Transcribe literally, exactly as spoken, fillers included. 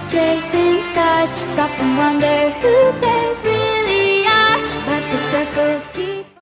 chasing stars, stop and wonder who they really are, but the circles keep